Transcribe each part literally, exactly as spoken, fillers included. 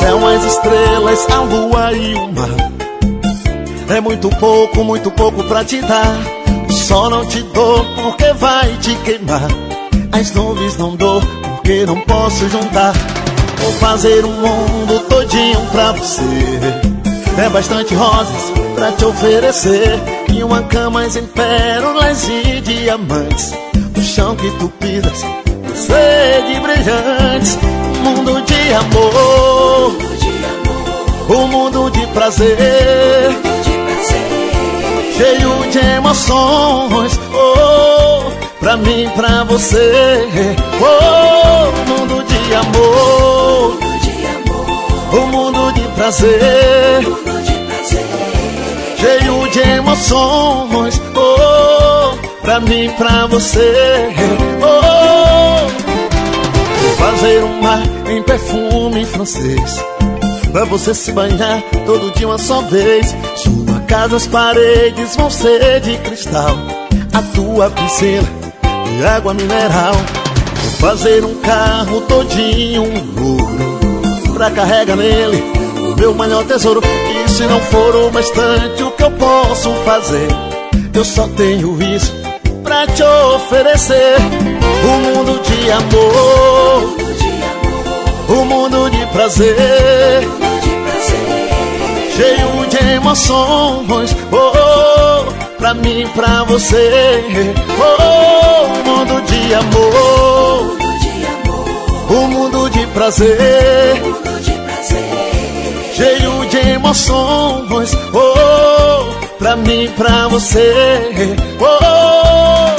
céu, as estrelas, a lua e o mar. É muito pouco, muito pouco pra te dar. Só não te dou porque vai te queimar. As nuvens não dou porque não posso juntar. Vou fazer um mundo todinho pra você. É bastante rosas pra te oferecer, e uma cama em pérolas e diamantes. O chão que tu pisas, você de brilhantes. Um mundo de amor, um mundo de prazer, cheio de emoções, oh, pra mim, pra você. Oh, mundo de amor, um mundo de prazer, cheio de emoções, oh, pra mim, pra você. Oh, vou fazer um mar em perfume francês, pra você se banhar todo dia uma só vez. Sua casa, as paredes vão ser de cristal, a tua piscina de água mineral. Vou fazer um carro todinho um ouro, pra carregar nele o meu maior tesouro. E se não for o bastante, o que eu posso fazer? Eu só tenho isso pra te oferecer. Um mundo de amor, um mundo de prazer, cheio de emoções, oh, pra mim, pra você. Oh, um mundo de amor, um mundo de prazer, cheio de emoções, oh, pra mim, pra você. Oh,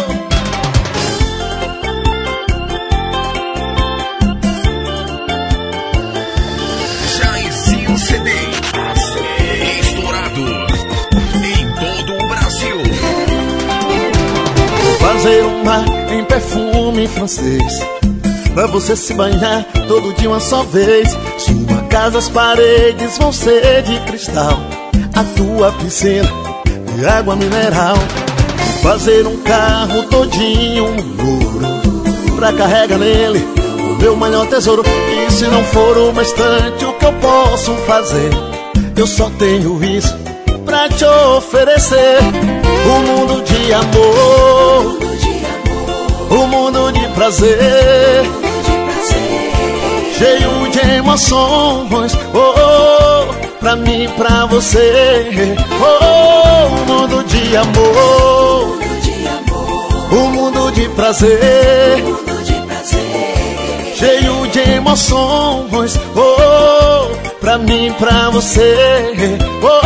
fazer um mar em perfume francês, pra você se banhar todo dia uma só vez. Sua casa, as paredes vão ser de cristal, a tua piscina de água mineral. Fazer um carro todinho um ouro, pra carregar nele o meu maior tesouro. E se não for o bastante, o que eu posso fazer? Eu só tenho isso pra te oferecer. Um mundo de amor, um mundo de prazer, cheio de emoções, oh, pra mim, pra você. Oh, um mundo de amor, um mundo de prazer, cheio de emoções, oh, pra mim, pra você. Oh,